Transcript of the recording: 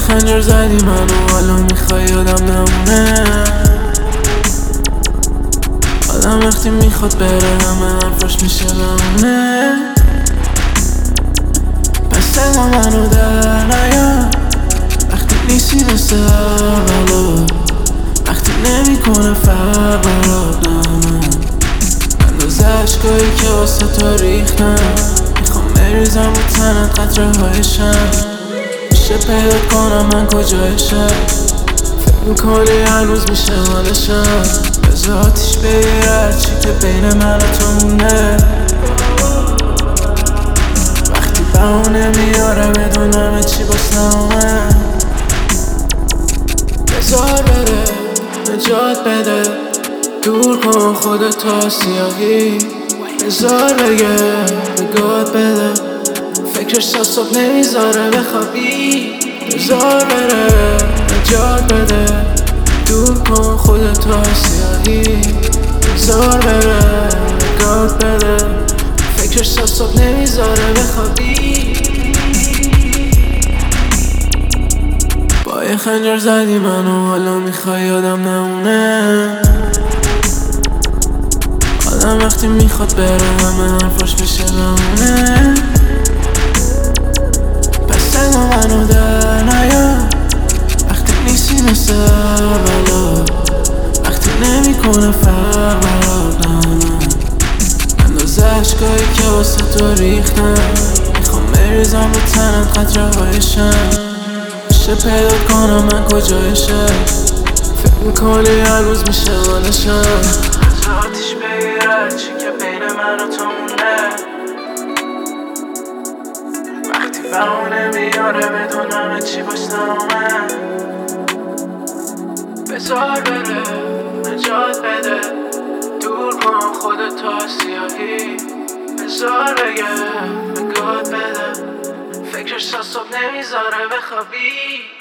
خنجر زدی منو حالا میخوای یادم نمونه. آدم وقتی میخواد بره همه حرفاش میشه بمونه. پس صدا منو در نیا وقتی نیستی مثل اولو، وقتی نمیکنه فرق برات نمه. اندازه عشقایی که واسه تو ریختم میخوام بریزم رو تنت قطره هایشم. میشه پیدا کنم من کجایشم، فکر میکنی هنوز میشه مالشم. بذار آتیش بگیر هرچی که بین من و تو مونه. وقتی بهونه میاره بدونم چی باس نامه. بذار بره نجات بده، دور کن خودت تا سیاهی. بذار بگه بگات بده، فکرش تا صبح نمیذاره بخوابی. بذار بره نجات بده، دور کن خودت تا سیاهی. بذار بره بگات بده، فکرش تا صبح نمیذاره بخوابی. با یه خنجر زدی منو حالا میخوای یادم نمونه. آدم وقتی میخواد بره همه حرفاش میشه بمونه. پس صدا منو در نیا وقتی نیستی مثل اولو، وقتی نمیکنه فرق برات نمه. اندازه عشقایی که واسه تو ریختم میخوام بریزم رو تنت قطره هایشم. میشه پیدا کنم من کجایشم، فکر میکنی هنوز میشه مالشم. بذار آتیش بگیر هرچی که بین من و تو مونه. وقتی بهونه میاره بدونم چی باش نامه. بذار بره نجات بده، دور کن خودت تا سیاهی. بذار بگه بگات بده، فکرش تا صبح نمیذاره بخوابی.